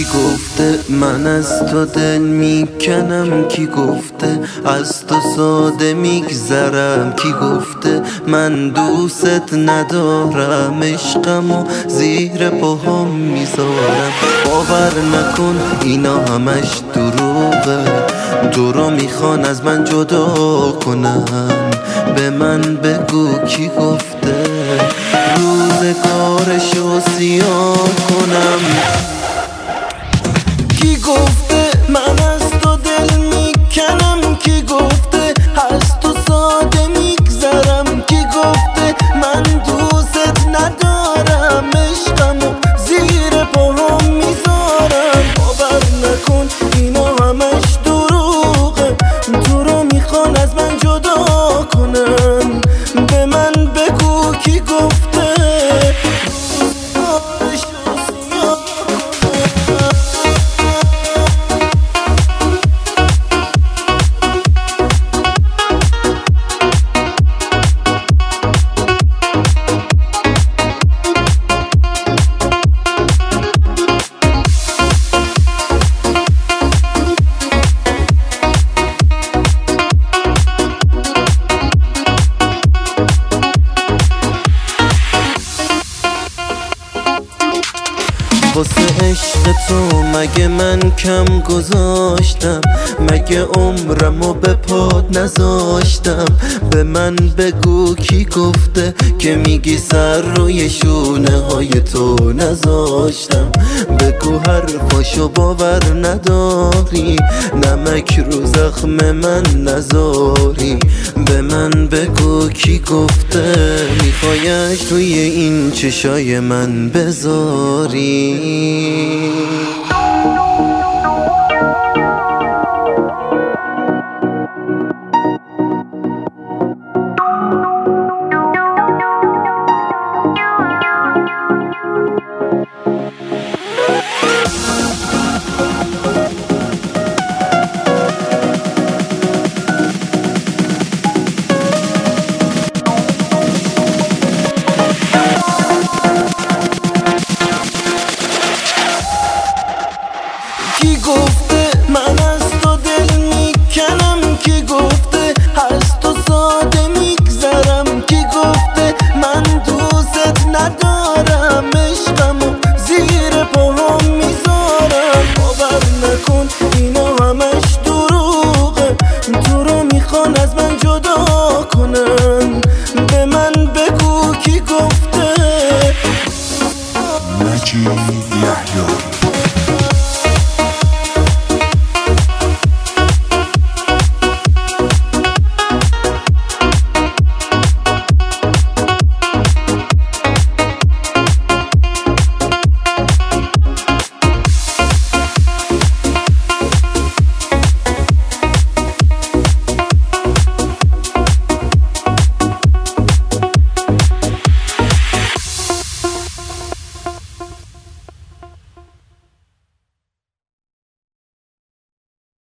کی گفته من از تو دل میکنم؟ کی گفته از تو ساده میگذرم؟ کی گفته من دوست ندارم؟ عشقمو زیر پاهم میذارم. باور نکن اینا همش دروغه، تو رو میخوان از من جدا کنن. به من بگو کی گفته روزگارشو سیاه کنم؟ کی گفته من از تو دل میکنم؟ کی گفته از تو ساده میگذرم؟ کی گفته من دوست ندارم؟ عشقمو زیر پاهم میذارم. باور نکن اینا همش دروغه، تو رو میخوان از من جدا کنن. به من بگو کی گفته واسه عشق تو مگه من کم گذاشتم؟ مگه عمرمو به پات نذاشتم؟ به من بگو کی گفته که میگی سر روی شونه های تو نذاشتم؟ بگو حرفاشو باور نداری، نمک رو زخم من نذاری. به من بگو کی گفته میخوایش توی این چشای من بذاری؟ کی گفته من از تو دل میکنم؟ کی گفته از تو ساده میگذرم؟ کی گفته من دوست ندارم؟ عشقمو زیر پاهم میذارم. باور نکن اینا همش دروغه، تو رو میخوان از من جدا کنن. به من بگو کی گفته مجید یحیی